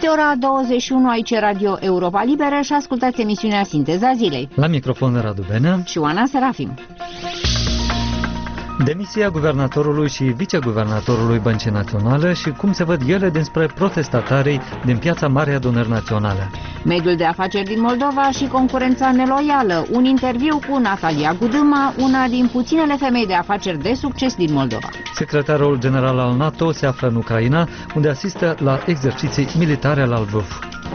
Este ora 21 aici Radio Europa Liberă și ascultați emisiunea Sinteza Zilei. La microfon Radu Benea și Oana Serafim. Demisia guvernatorului și viceguvernatorului Băncii Naționale și cum se văd ele dinspre protestatarii din Piața Marii Adunări Naționale. Mediul de afaceri din Moldova și concurența neloială. Un interviu cu Natalia Gudâma, una din puținele femei de afaceri de succes din Moldova. Secretarul general al NATO se află în Ucraina, unde asistă la exerciții militare la Lvov.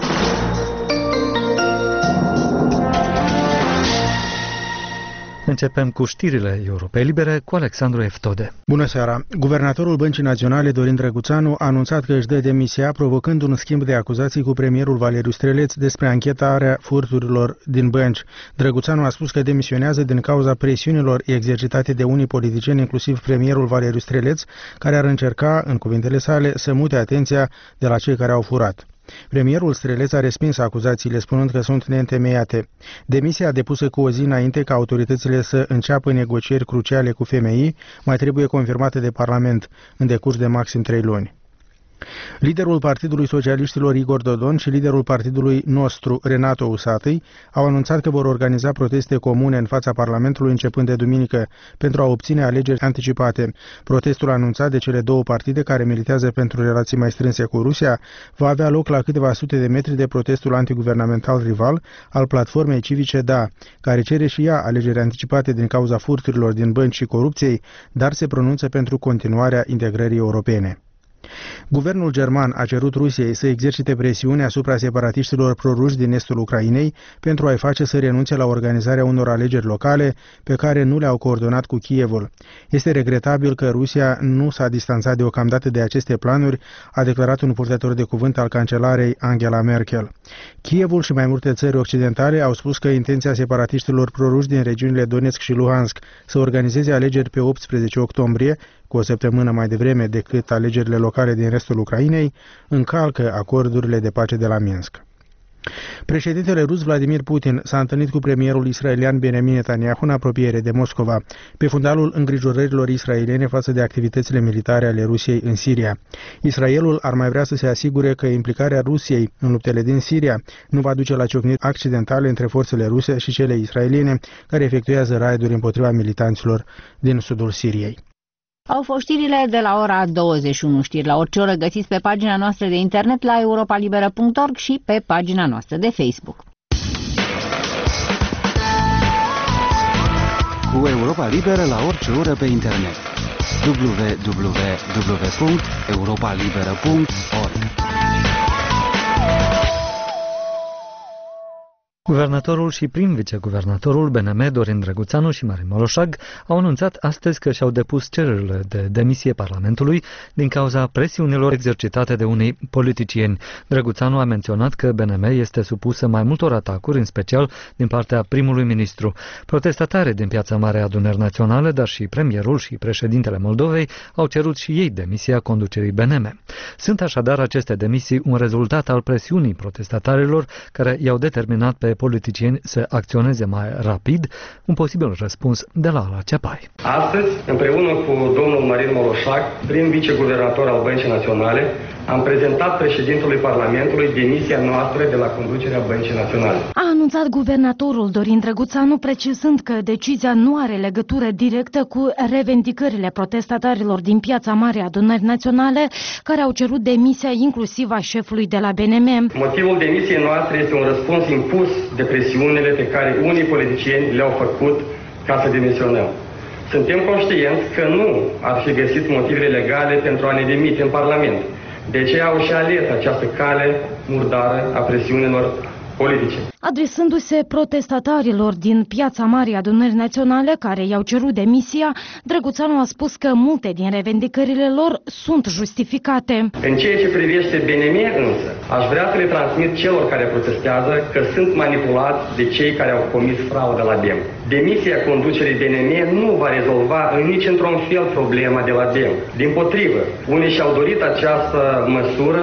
Începem cu știrile Europei Libere cu Alexandru Eftode. Bună seara! Guvernatorul Băncii Naționale, Dorin Drăguțanu, a anunțat că își dă demisia, provocând un schimb de acuzații cu premierul Valeriu Streleț despre anchetarea furturilor din bănci. Drăguțanu a spus că demisionează din cauza presiunilor exercitate de unii politicieni, inclusiv premierul Valeriu Streleț, care ar încerca, în cuvintele sale, să mute atenția de la cei care au furat. Premierul Streleț a respins acuzațiile, spunând că sunt neîntemeiate. Demisia depusă cu o zi înainte ca autoritățile să înceapă negocieri cruciale cu FMI mai trebuie confirmată de Parlament în decurs de maxim 3 luni. Liderul Partidului Socialiștilor Igor Dodon și liderul partidului nostru Renato Usatăi au anunțat că vor organiza proteste comune în fața Parlamentului începând de duminică pentru a obține alegeri anticipate. Protestul anunțat de cele două partide care militează pentru relații mai strânse cu Rusia va avea loc la câteva sute de metri de protestul antiguvernamental rival al platformei civice DA, care cere și ea alegeri anticipate din cauza furturilor din bănci și corupției, dar se pronunță pentru continuarea integrării europene. Guvernul german a cerut Rusiei să exercite presiune asupra separatiștilor proruși din estul Ucrainei pentru a-i face să renunțe la organizarea unor alegeri locale pe care nu le-au coordonat cu Kievul. Este regretabil că Rusia nu s-a distanțat deocamdată de aceste planuri, a declarat un purtător de cuvânt al cancelarei Angela Merkel. Kievul și mai multe țări occidentale au spus că intenția separatiștilor proruși din regiunile Donetsk și Luhansk să organizeze alegeri pe 18 octombrie, cu o săptămână mai devreme decât alegerile locale din restul Ucrainei, încalcă acordurile de pace de la Minsk. Președintele rus Vladimir Putin s-a întâlnit cu premierul israelian Benjamin Netanyahu în apropiere de Moscova, pe fundalul îngrijorărilor israeliene față de activitățile militare ale Rusiei în Siria. Israelul ar mai vrea să se asigure că implicarea Rusiei în luptele din Siria nu va duce la ciocniri accidentale între forțele ruse și cele israeliene care efectuează raiduri împotriva militanților din sudul Siriei. Au fost știrile de la ora 21. Știri la orice oră găsiți pe pagina noastră de internet la europalibera.org și pe pagina noastră de Facebook. Cu Europa Liberă la orice oră pe internet. www.europalibera.org. Guvernatorul și prim-viceguvernatorul BNM, Dorin Drăguțanu și Marin Moloșag, au anunțat astăzi că și-au depus cererile de demisie Parlamentului din cauza presiunilor exercitate de unii politicieni. Drăguțanu a menționat că BNM este supusă mai multor atacuri, în special din partea primului ministru. Protestatarii din Piața Mare Adunări Naționale, dar și premierul și președintele Moldovei au cerut și ei demisia conducerii BNM. Sunt așadar aceste demisii un rezultat al presiunii protestatarilor care i-au determinat pe politicieni să acționeze mai rapid, un posibil răspuns de la Ala Ceapai. Astăzi, împreună cu domnul Marin Moloșag, prim viceguvernator al Băncii Naționale, am prezentat președintelui Parlamentului demisia noastră de la conducerea Băncii Naționale. A anunțat guvernatorul Dorin Drăguțanu, precizând că decizia nu are legătură directă cu revendicările protestatarilor din Piața Mare Adunări Naționale, care au cerut demisia inclusiv a șefului de la BNM. Motivul demisiei noastre este un răspuns impus de presiunile pe care unii politicieni le-au făcut ca să demisionăm. Suntem conștienți că nu ar fi găsit motivele legale pentru a ne demite în Parlament. De aceea au și ales această cale murdară a presiunilor politice. Adresându-se protestatarilor din Piața Marii Adunări Naționale care i-au cerut demisia, Drăguțanu a spus că multe din revendicările lor sunt justificate. În ceea ce privește BNM însă, aș vrea să le transmit celor care protestează că sunt manipulați de cei care au comis fraudă la BEM. Demisia conducerii BNM nu va rezolva nici într-un fel problema de la BEM. Dimpotrivă, unii și-au dorit această măsură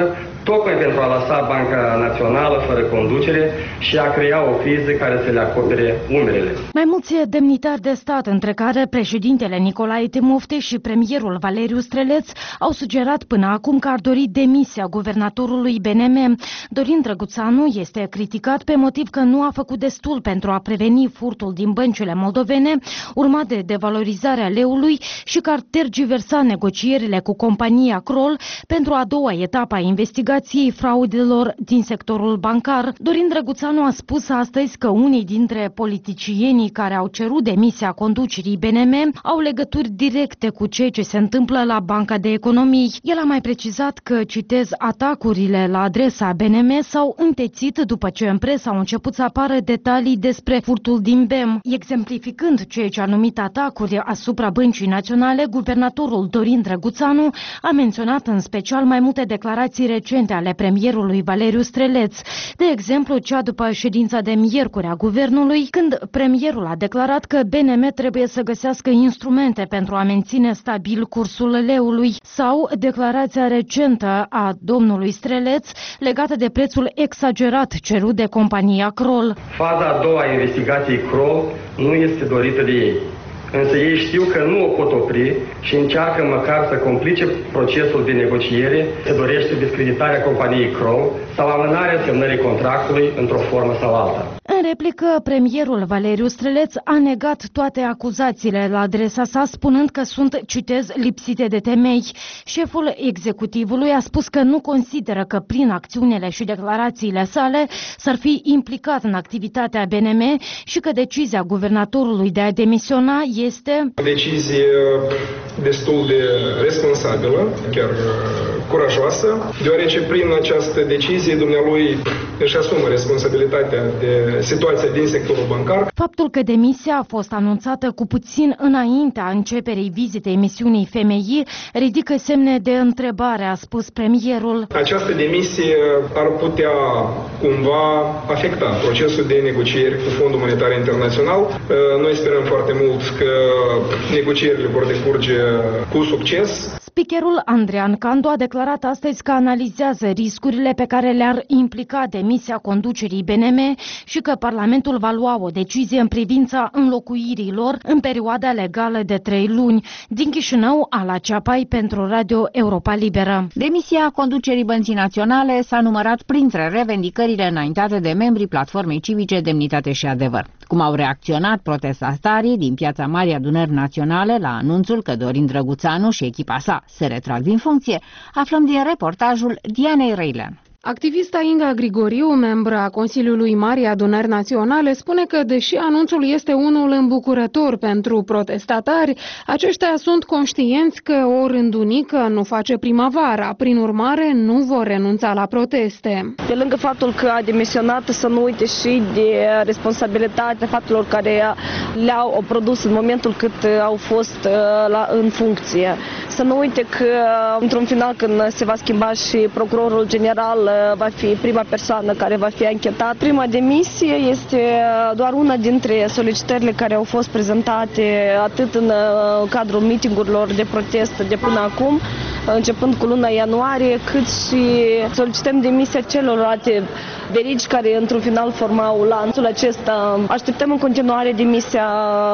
tocmai pentru a lăsa Banca Națională fără conducere și a crea o criză care să le acopere umerele. Mai mulți demnitari de stat, între care președintele Nicolae Timofte și premierul Valeriu Streleț, au sugerat până acum că ar dori demisia guvernatorului BNM. Dorin Drăguțanu este criticat pe motiv că nu a făcut destul pentru a preveni furtul din băncile moldovene, urmat de devalorizarea leului, și că ar tergiversa negocierile cu compania Kroll pentru a doua etapă a investigației fraudelor din sectorul bancar. Dorin Drăguțanu a spus astăzi că unii dintre politicienii care au cerut demisia conducerii BNM au legături directe cu ceea ce se întâmplă la Banca de Economii. El a mai precizat că, citez, atacurile la adresa BNM s-au întețit după ce în presă au început să apară detalii despre furtul din BEM. Exemplificând ceea ce a numit atacuri asupra Băncii Naționale, guvernatorul Dorin Drăguțanu a menționat în special mai multe declarații recente ale premierului Valeriu Streleț. De exemplu, cea după ședința de miercuri a guvernului, când premierul a declarat că BNM trebuie să găsească instrumente pentru a menține stabil cursul leului, sau declarația recentă a domnului Streleț legată de prețul exagerat cerut de compania Kroll. Faza a doua a investigației Kroll nu este dorită de ei. Însă ei știu că nu o pot opri și încearcă măcar să complice procesul de negociere. Se dorește discreditarea companiei Kroll sau amânarea semnării contractului într-o formă sau alta. În replică, premierul Valeriu Streleț a negat toate acuzațiile la adresa sa, spunând că sunt, citez, lipsite de temei. Șeful executivului a spus că nu consideră că prin acțiunile și declarațiile sale s-ar fi implicat în activitatea BNM și că decizia guvernatorului de a demisiona este o decizie destul de responsabilă, chiar curajoasă, deoarece prin această decizie dumnealui își asumă responsabilitatea de situația din sectorul bancar. Faptul că demisia a fost anunțată cu puțin înaintea începerii vizitei misiunii FMI ridică semne de întrebare, a spus premierul. Această demisie ar putea cumva afecta procesul de negocieri cu Fondul Monetar Internațional. Noi sperăm foarte mult că negocierile vor decurge cu succes. Speakerul Andrean Candu a declarat astăzi că analizează riscurile pe care le-ar implica demisia conducerii BNM și că Parlamentul va lua o decizie în privința înlocuirii lor în perioada legală de 3 luni. Din Chișinău, Ala Ceapai pentru Radio Europa Liberă. Demisia conducerii Băncii Naționale s-a numărat printre revendicările înaintate de membrii Platformei Civice Demnitate și Adevăr. Cum au reacționat protestatarii din Piața Marii Adunări Naționale la anunțul că Dorin Drăguțanu și echipa sa se retrag din funcție, aflăm din reportajul Dianei Reilean. Activista Inga Grigoriu, membră a Consiliului Marii Adunări Naționale, spune că, deși anunțul este unul îmbucurător pentru protestatari, aceștia sunt conștienți că o rândunică nu face primăvara, prin urmare nu vor renunța la proteste. Pe lângă faptul că a demisionat, să nu uite și de responsabilitatea faptelor care le-au produs în momentul cât au fost în funcție. Să nu uite că, într-un final, când se va schimba și procurorul general, va fi prima persoană care va fi anchetat. Prima demisie este doar una dintre solicitările care au fost prezentate atât în cadrul mitingurilor de protest de până acum, începând cu luna ianuarie, cât și solicităm demisia celorlalte verigi care într-un final formau lanțul acesta. Așteptăm în continuare demisia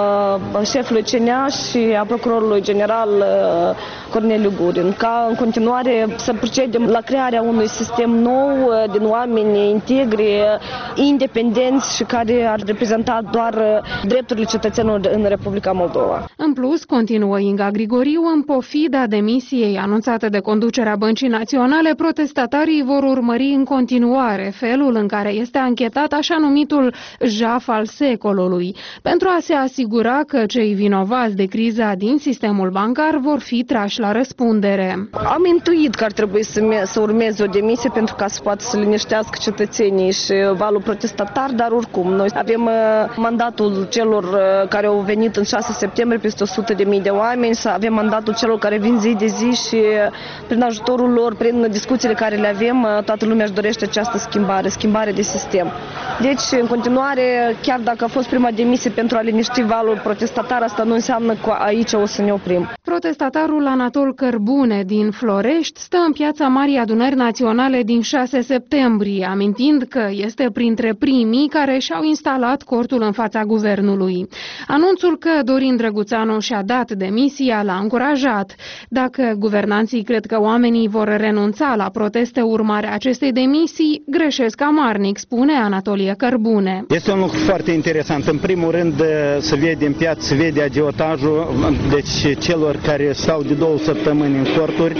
șefului CNA și a procurorului general Corneliu Gurin, ca în continuare să procedem la crearea unui sistem nou din oameni integri, independenți și care ar reprezenta doar drepturile cetățenilor în Republica Moldova. În plus, continuă Inga Grigoriu, în pofida demisiei anunțată de conducerea Băncii Naționale, protestatarii vor urmări în continuare felul în care este anchetat așa numitul jaf al secolului, pentru a se asigura că cei vinovați de criza din sistemul bancar vor fi trași la răspundere. Am intuit că ar trebui să urmeze o demisie pentru ca să poată să liniștească cetățenii și valul protestatar, dar oricum noi avem mandatul celor care au venit în 6 septembrie peste 100.000 de oameni, să avem mandatul celor care vin zi de zi și prin ajutorul lor, prin discuțiile care le avem, toată lumea își dorește această schimbare de sistem. Deci, în continuare, chiar dacă a fost prima demisie pentru a liniști valul protestatar, asta nu înseamnă că aici o să ne oprim. Protestatarul Anatol Cărbune din Florești stă în piața Marii Adunări Naționale din 6 septembrie, amintind că este printre primii care și-au instalat cortul în fața guvernului. Anunțul că Dorin Drăguțanu și-a dat demisia l-a încurajat. Dacă guvernanții cred că oamenii vor renunța la proteste urmare acestei demisii, greșesc amarnic, spune Anatolie Cărbune. Este un lucru foarte interesant. În primul rând se vede în piață, se vede agiotajul, deci celor care stau de 2 săptămâni în corturi,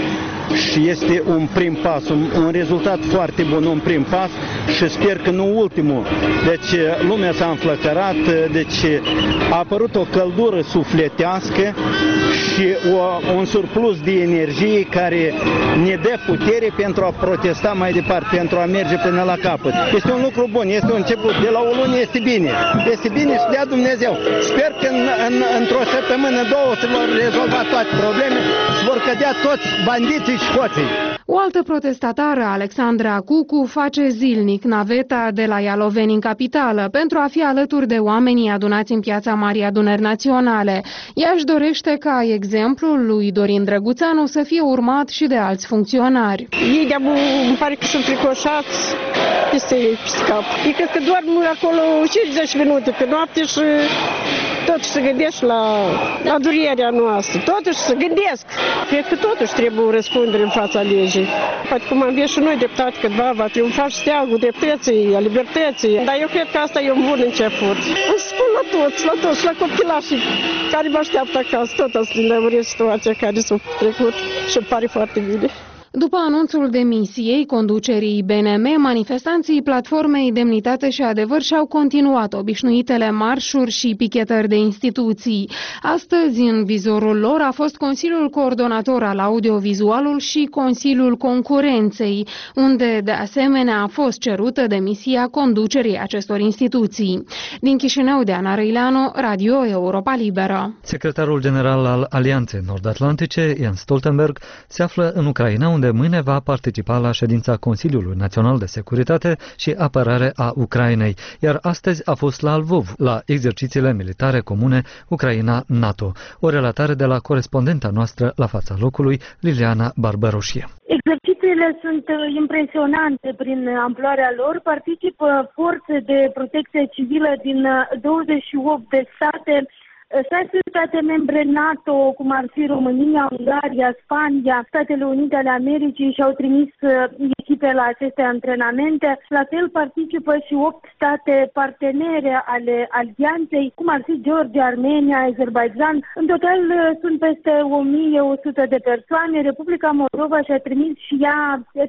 și este un prim pas, un rezultat foarte bun, un prim pas și sper că nu ultimul. Deci lumea s-a înflăcărat, deci a apărut o căldură sufletească și un surplus de energie care ne dă putere pentru a protesta mai departe, pentru a merge până la capăt. Este un lucru bun, este un început. De la o lună este bine. Este bine și dea Dumnezeu. Sper că într-o săptămână, 2 se vor rezolva toate problemele, se vor cădea toți bandiții și hoții. O altă protestatară, Alexandra Cucu, face zilnic naveta de la Ialoveni în capitală pentru a fi alături de oamenii adunați în piața Marii Adunări Naționale. Ea își dorește ca exemplul lui Dorin Drăguțanu să fie urmat și de alți funcționari. Ei de-abia îmi pare că sunt fricoșați peste cap. Ei cred că doar acolo 50 minute pe noapte și totuși se gândesc la durerea noastră, totuși se gândesc. Cred că totuși trebuie o răspundere în fața legii. Poate cum am văzut și noi dreptate cândva va triumfa și steagul dreptății, a libertății. Dar eu cred că asta e un bun început. Îmi spun la toți, la copilașii care mă așteaptă acasă, tot asta din lămuresc situația care s-a trecut și îmi pare foarte bine. După anunțul demisiei conducerii BNM, manifestanții Platformei Demnitate și Adevăr și-au continuat obișnuitele marșuri și pichetări de instituții. Astăzi, în vizorul lor a fost Consiliul Coordonator al Audiovizualul și Consiliul Concurenței, unde, de asemenea, a fost cerută demisia conducerii acestor instituții. Din Chișinău, Diana Răileanu, Radio Europa Liberă. Secretarul general al Alianței Nord-Atlantice, Jens Stoltenberg, se află în Ucraina, unde mâine va participa la ședința Consiliului Național de Securitate și Apărare a Ucrainei, iar astăzi a fost la Lvov, la exercițiile militare comune Ucraina-NATO. O relatare de la corespondenta noastră la fața locului, Liliana Barbaroșie. Exercițiile sunt impresionante prin amploarea lor. Participă forțe de protecție civilă din 28 de state, 6 state membre NATO, cum ar fi România, Ungaria, Spania, Statele Unite ale Americii și-au trimis echipe la aceste antrenamente. La fel participă și 8 state partenere ale alianței, cum ar fi Georgia, Armenia, Azerbaijan. În total sunt peste 1100 de persoane. Republica Moldova și-a trimis și ea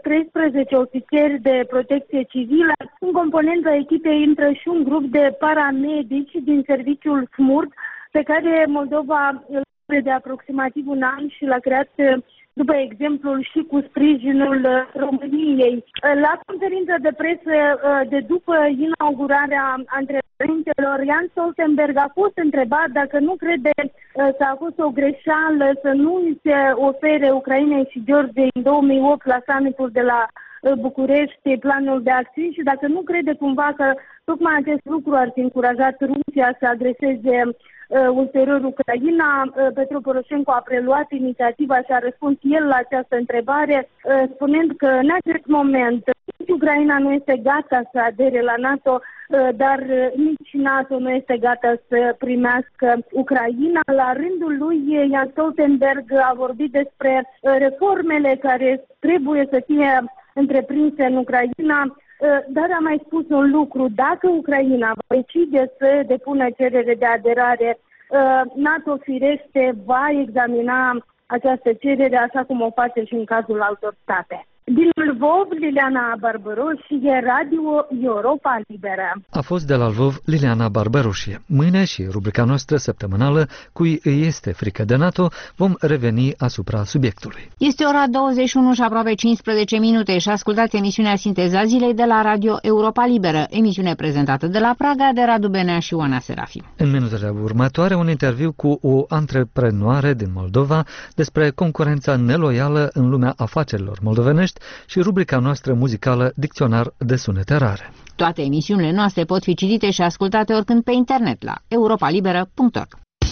13 ofițeri de protecție civilă. În componența echipei intră și un grup de paramedici din serviciul SMURD, pe care Moldova îl are de aproximativ un an și l-a creat după exemplul și cu sprijinul României. La conferința de presă de după inaugurarea antrenamentelor, Jens Stoltenberg a fost întrebat dacă nu crede că a fost o greșeală să nu îi se ofere Ucrainei și Georgiei în 2008 la summitul de la București planul de acțiuni și dacă nu crede cumva că tocmai acest lucru ar fi încurajat Rusia să agreseze ulterior Ucraina. Petru Poroșenko a preluat inițiativa și a răspuns el la această întrebare, spunând că în acest moment nici Ucraina nu este gata să adere la NATO, dar nici NATO nu este gata să primească Ucraina. La rândul lui, Jens Stoltenberg a vorbit despre reformele care trebuie să fie întreprinse în Ucraina, dar a mai spus un lucru: dacă Ucraina va decide să depună cerere de aderare, NATO firește va examina această cerere așa cum o face și în cazul altor state. Din Lvov, Liliana Barbaroșie, Radio Europa Liberă. A fost de la Lvov Liliana Barbaroșie. Mâine și rubrica noastră săptămânală, Cui îi este frică de NATO, vom reveni asupra subiectului. Este ora 21 și aproape 15 minute și ascultați emisiunea Sinteza Zilei de la Radio Europa Liberă, emisiune prezentată de la Praga de Radu Benea și Oana Serafim. În minutele următoare, un interviu cu o antreprenoare din Moldova despre concurența neloială în lumea afacerilor moldovenești și rubrica noastră muzicală Dicționar de sunete rare. Toate emisiunile noastre pot fi citite și ascultate oricând pe internet la europalibera.org.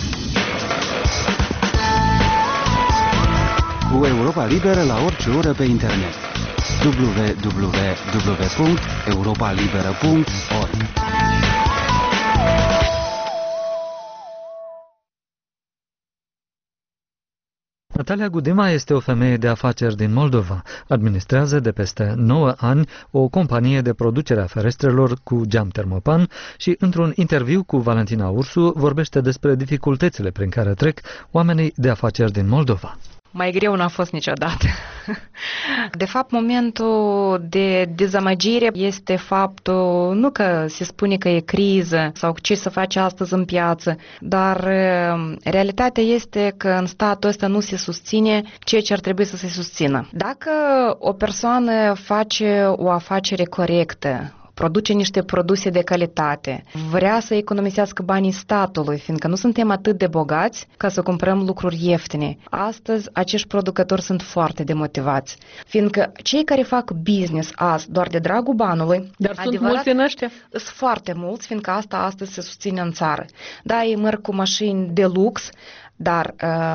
Cu Europa Liberă la orice oră pe internet. www.europalibera.org. Natalia Gudima este o femeie de afaceri din Moldova. Administrează de peste 9 ani o companie de producere a ferestrelor cu geam termopan și, într-un interviu cu Valentina Ursu, vorbește despre dificultățile prin care trec oamenii de afaceri din Moldova. Mai greu n-a fost niciodată. De fapt, momentul de dezamăgire este faptul, nu că se spune că e criză sau ce să faci astăzi în piață, dar realitatea este că în statul ăsta nu se susține ceea ce ar trebui să se susțină. Dacă o persoană face o afacere corectă, produce niște produse de calitate, vrea să economisească banii statului, fiindcă nu suntem atât de bogați ca să cumpărăm lucruri ieftine. Astăzi, acești producători sunt foarte demotivați, fiindcă cei care fac business azi doar de dragul banului, dar sunt mulți în ăștia? Sunt foarte mulți, fiindcă asta astăzi se susține în țară. Da, ei merg cu mașini de lux, dar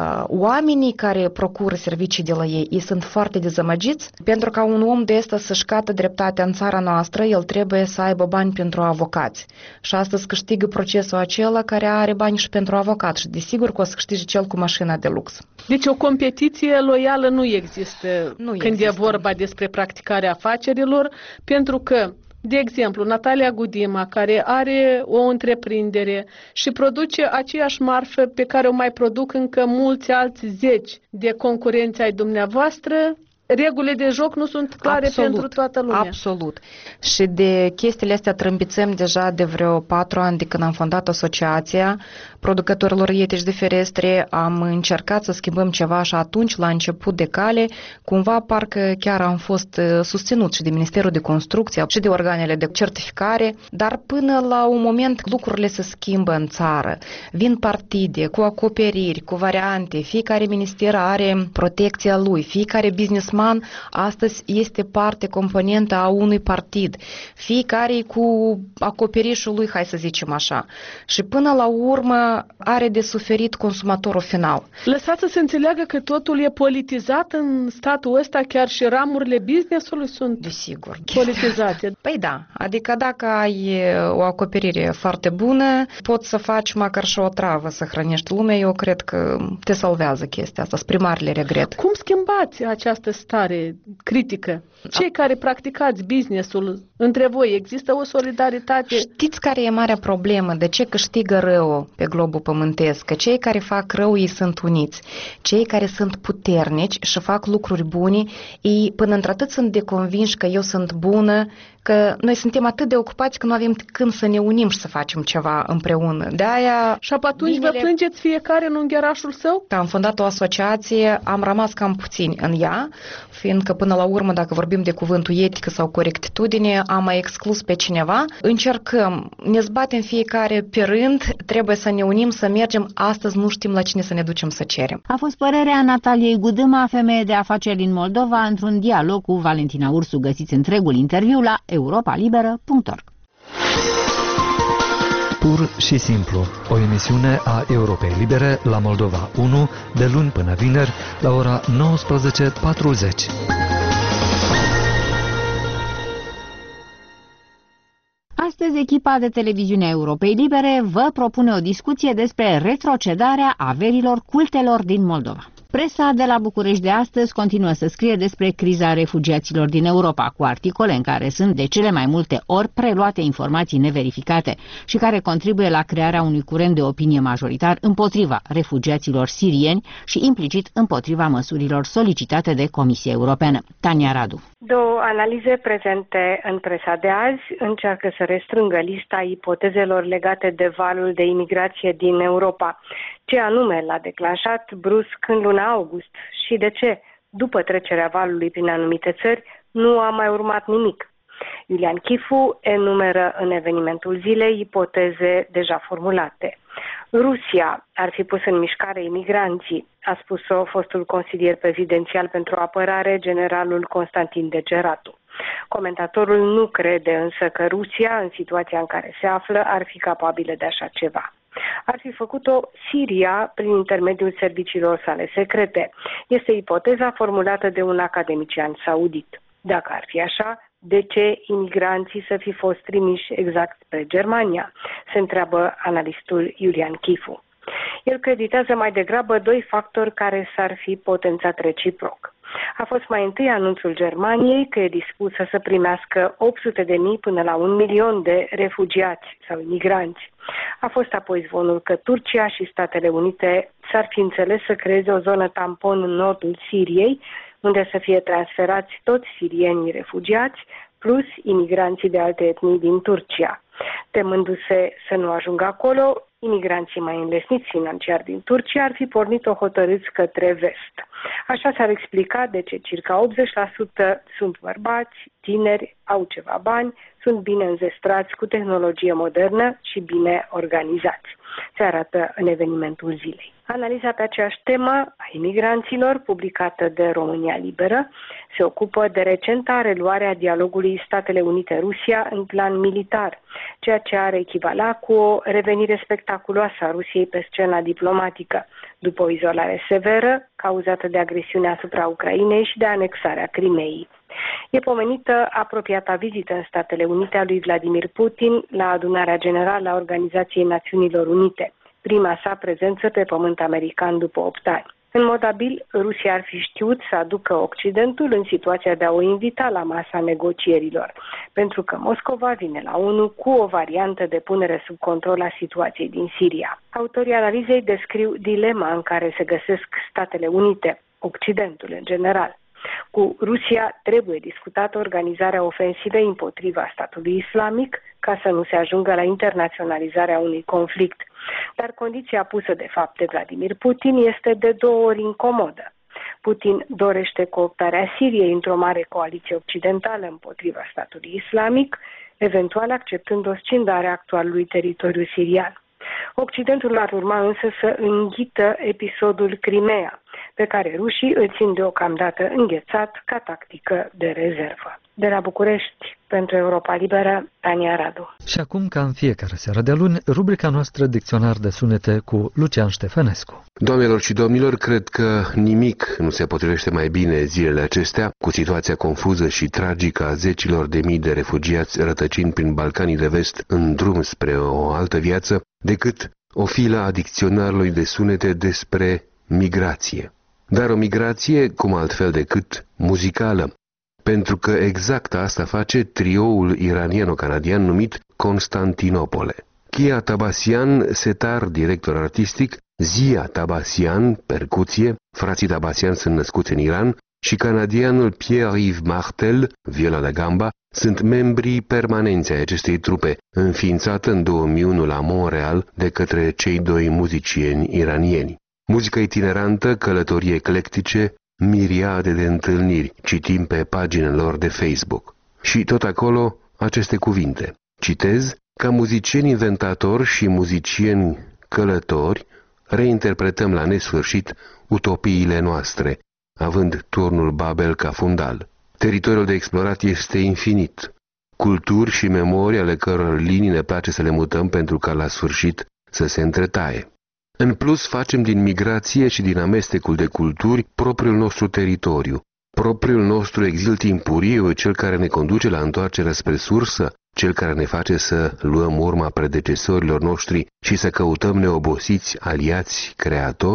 oamenii care procură servicii de la ei sunt foarte dezamăgiți, pentru ca un om de ăsta să-și cată dreptatea în țara noastră, el trebuie să aibă bani pentru avocați. Și astăzi câștigă procesul acela care are bani și pentru avocat și desigur că o să câștige cel cu mașina de lux. Deci o competiție loială nu există când e vorba despre practicarea afacerilor, pentru că, de exemplu, Natalia Gudima, care are o întreprindere și produce aceeași marfă pe care o mai produc încă mulți alți 10 de concurenți ai dumneavoastră, regulile de joc nu sunt clare pentru toată lumea. Absolut. Și de chestiile astea trâmbițăm deja de vreo 4 ani de când am fondat asociația producătorilor etici de ferestre. Am încercat să schimbăm ceva și atunci, la început de cale, cumva parcă chiar am fost susținut și de Ministerul de Construcție și de organele de certificare, dar până la un moment lucrurile se schimbă în țară. Vin partide cu acoperiri, cu variante, fiecare minister are protecția lui, fiecare businessman astăzi este parte componentă a unui partid, fiecare cu acoperișul lui, hai să zicem așa. Și până la urmă are de suferit consumatorul final. Lăsați să se înțeleagă că totul e politizat în statul ăsta, chiar și ramurile business-ului sunt desigur politizate. Păi da, adică dacă ai o acoperire foarte bună, poți să faci măcar și o travă să hrănești lumea, eu cred că te salvează chestia asta, spre marele regret. Cum schimbați această stare critică? Cei care practicați business-ul, între voi există o solidaritate? Știți care e marea problemă? De ce câștigă rău pe globul pământesc? Că cei care fac rău, ei sunt uniți. Cei care sunt puternici și fac lucruri bune, ei până într-atât sunt de convinși că eu sunt bună, că noi suntem atât de ocupați că nu avem când să ne unim și să facem ceva împreună. De-aia... Și atunci vă plângeți fiecare în unghiarașul său? Am fondat o asociație, am rămas cam puțini în ea, fiindcă până la urmă, dacă vorbim de cuvântul etică sau corectitudine, am mai exclus pe cineva. Încercăm, ne zbatem fiecare pe rând, trebuie să ne unim, să mergem. Astăzi nu știm la cine să ne ducem să cerem. A fost părerea Nataliei Gudima, femeie de afaceri din Moldova, într-un dialog cu Valentina Ursu. Găsiți întregul interviu la europalibera.org. Pur și simplu, o emisiune a Europei Libere la Moldova 1, de luni până vineri, la ora 19:40. Astăzi, echipa de televiziune Europei Libere vă propune o discuție despre retrocedarea averilor cultelor din Moldova. Presa de la București de astăzi continuă să scrie despre criza refugiaților din Europa, cu articole în care sunt de cele mai multe ori preluate informații neverificate și care contribuie la crearea unui curent de opinie majoritar împotriva refugiaților sirieni și implicit împotriva măsurilor solicitate de Comisia Europeană. Tania Radu. Două analize prezente în presa de azi încearcă să restrângă lista ipotezelor legate de valul de imigrație din Europa. Ce anume l-a declanșat brusc în luna august și de ce, după trecerea valului prin anumite țări, nu a mai urmat nimic. Iulian Chifu enumeră în evenimentul zilei ipoteze deja formulate. Rusia ar fi pus în mișcare imigranții, a spus-o fostul consilier prezidențial pentru apărare, generalul Constantin Degeratu. Comentatorul nu crede însă că Rusia, în situația în care se află, ar fi capabilă de așa ceva. Ar fi făcut-o Siria prin intermediul serviciilor sale secrete. Este ipoteza formulată de un academician saudit. Dacă ar fi așa, de ce imigranții să fi fost trimiși exact spre Germania? Se întreabă analistul Iulian Chifu. El creditează mai degrabă doi factori care s-ar fi potențat reciproc. A fost mai întâi anunțul Germaniei că e dispusă să primească 800.000 până la 1.000.000 de refugiați sau imigranți. A fost apoi zvonul că Turcia și Statele Unite s-ar fi înțeles să creeze o zonă tampon în nordul Siriei, unde să fie transferați toți sirienii refugiați, plus imigranții de alte etnii din Turcia. Temându-se să nu ajungă acolo, imigranții mai înlesniți financiar din Turcia ar fi pornit-o hotărâți către vest. Așa s-ar explica de ce circa 80% sunt bărbați, tineri, au ceva bani, sunt bine înzestrați cu tehnologie modernă și bine organizați. Se arată în evenimentul zilei. Analiza pe aceeași temă a imigranților, publicată de România Liberă, se ocupă de recenta reluare a dialogului Statele Unite-Rusia în plan militar, ceea ce ar echivala cu o revenire spectaculoasă a Rusiei pe scena diplomatică, după o izolare severă cauzată de agresiunea asupra Ucrainei și de anexarea Crimeei. E pomenită apropiata vizită în Statele Unite a lui Vladimir Putin la adunarea generală a Organizației Națiunilor Unite, prima sa prezență pe pământ american după 8 ani. În mod abil, Rusia ar fi știut să aducă Occidentul în situația de a o invita la masa negocierilor, pentru că Moscova vine la ONU cu o variantă de punere sub control a situației din Siria. Autorii analizei descriu dilema în care se găsesc Statele Unite, Occidentul în general. Cu Rusia trebuie discutată organizarea ofensivei împotriva statului islamic ca să nu se ajungă la internaționalizarea unui conflict. Dar condiția pusă de fapt de Vladimir Putin este de 2 ori incomodă. Putin dorește cooptarea Siriei într-o mare coaliție occidentală împotriva statului islamic, eventual acceptând o scindare a actualului teritoriu sirian. Occidentul ar urma însă să înghită episodul Crimea, pe care rușii îl țin deocamdată înghețat ca tactică de rezervă. De la București, pentru Europa Liberă, Tania Radu. Și acum, ca în fiecare seară de luni, rubrica noastră Dicționar de sunete cu Lucian Ștefănescu. Doamnelor și domnilor, cred că nimic nu se potrivește mai bine zilele acestea, cu situația confuză și tragică a zecilor de mii de refugiați rătăcind prin Balcanii de Vest în drum spre o altă viață, decât o filă a dicționarului de sunete despre migrație. Dar o migrație cum altfel decât muzicală, pentru că exact asta face trioul iraniano-canadian numit Constantinopole. Kia Tabasian, setar, director artistic, Zia Tabasian, percuție, frații Tabasian sunt născuți în Iran, și canadianul Pierre-Yves Martel, viola de gamba, sunt membrii permanenți ai acestei trupe, înființată în 2001 la Montreal de către cei doi muzicieni iranieni. Muzică itinerantă, călătorii eclectice, miriade de întâlniri, citim pe paginile lor de Facebook. Și tot acolo aceste cuvinte. Citez: ca muzicieni inventatori și muzicieni călători, reinterpretăm la nesfârșit utopiile noastre, având turnul Babel ca fundal. Teritoriul de explorat este infinit. Culturi și memorii ale căror linii ne place să le mutăm pentru ca la sfârșit să se întretaie. În plus, facem din migrație și din amestecul de culturi propriul nostru teritoriu. Propriul nostru exil timpuriu, cel care ne conduce la întoarcerea spre sursă, cel care ne face să luăm urma predecesorilor noștri și să căutăm neobosiți aliați creatori,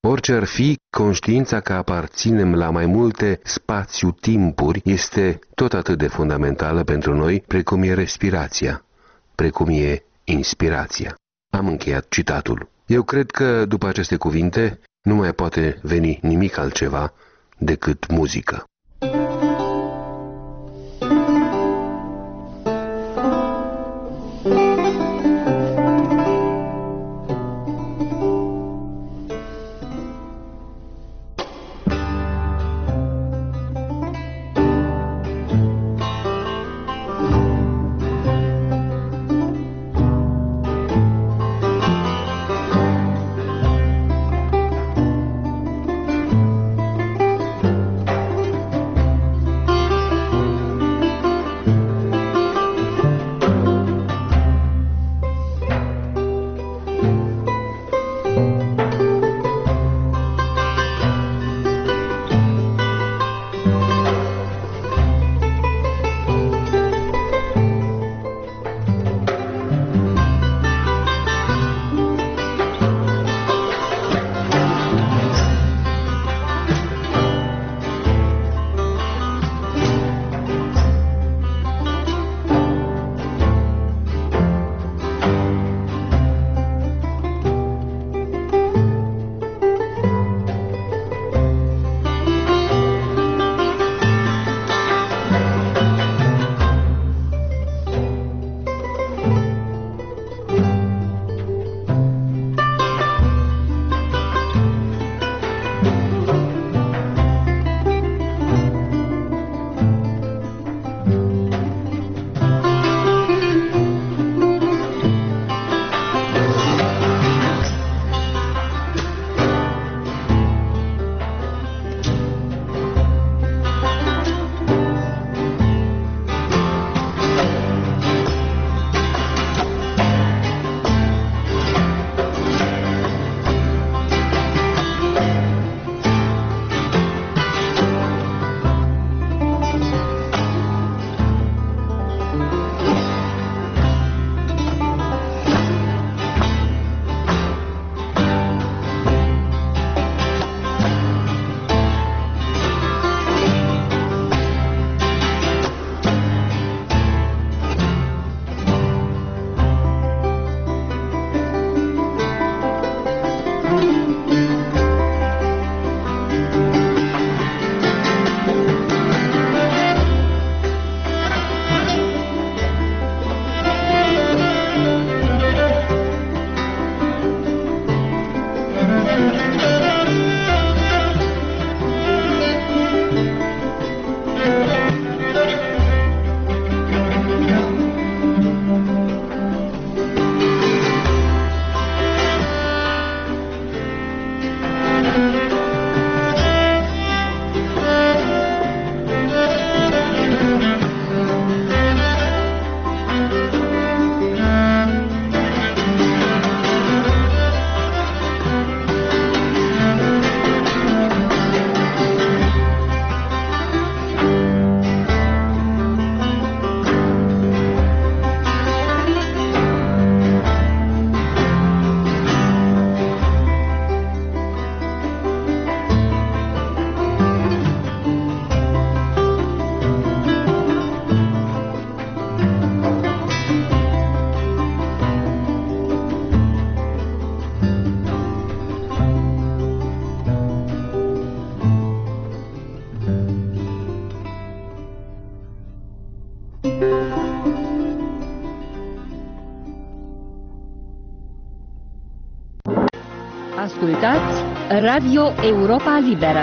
Orice ar fi, conștiința că aparținem la mai multe spațiu-timpuri este tot atât de fundamentală pentru noi, precum e respirația, precum e inspirația. Am încheiat citatul. Eu cred că, după aceste cuvinte, nu mai poate veni nimic altceva decât muzică. Ascultați Radio Europa Liberă.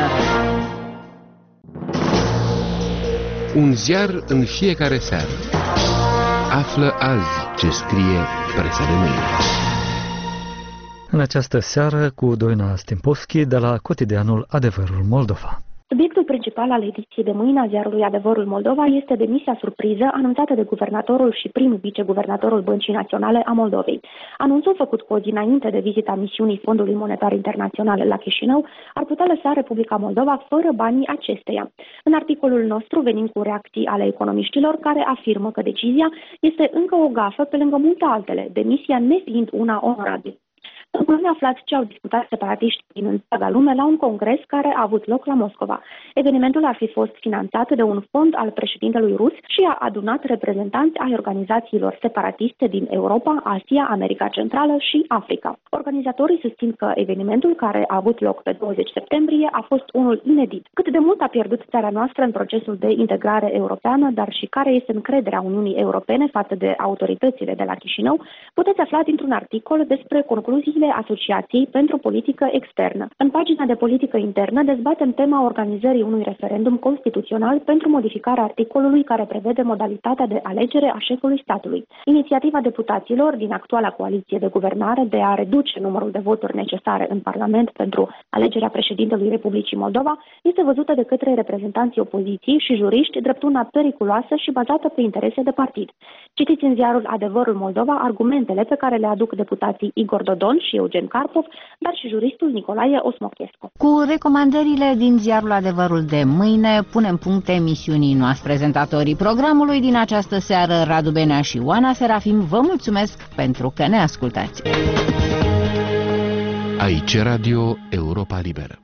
Un ziar în fiecare seară. Află azi ce scrie presa de mâine. În această seară cu Doina Stimpovski de la cotidianul Adevărul Moldova. Subiectul principal al ediției de mâine a ziarului Adevărul Moldova este demisia surpriză anunțată de guvernatorul și prim viceguvernatorul Băncii Naționale a Moldovei. Anunțul făcut cu o zi înainte de vizita misiunii Fondului Monetar Internațional la Chișinău ar putea lăsa Republica Moldova fără banii acesteia. În articolul nostru venim cu reacții ale economiștilor care afirmă că decizia este încă o gafă pe lângă multe altele, demisia nefiind una onorabilă. În aflați ce au discutat separatiști din întreaga lume la un congres care a avut loc la Moscova. Evenimentul ar fi fost finanțat de un fond al președintelui rus și a adunat reprezentanți ai organizațiilor separatiste din Europa, Asia, America Centrală și Africa. Organizatorii susțin că evenimentul care a avut loc pe 20 septembrie a fost unul inedit. Cât de mult a pierdut țara noastră în procesul de integrare europeană, dar și care este încrederea Uniunii Europene față de autoritățile de la Chișinău, puteți afla dintr-un articol despre concluziile Asociației pentru Politică Externă. În pagina de politică internă dezbatem tema organizării unui referendum constituțional pentru modificarea articolului care prevede modalitatea de alegere a șefului statului. Inițiativa deputaților din actuala coaliție de guvernare de a reduce numărul de voturi necesare în Parlament pentru alegerea președintelui Republicii Moldova este văzută de către reprezentanții opoziției și juriști drept una periculoasă și bazată pe interese de partid. Citiți în ziarul Adevărul Moldova argumentele pe care le aduc deputații Igor Dodon și Eugen Karpov, dar și juristul Nicolae Osmochescu. Cu recomandările din ziarul Adevărul de mâine punem punct emisiunii noastre. Prezentatorii programului din această seară, Radu Benea și Oana Serafim, vă mulțumesc pentru că ne ascultați. Aici Radio Europa Liberă.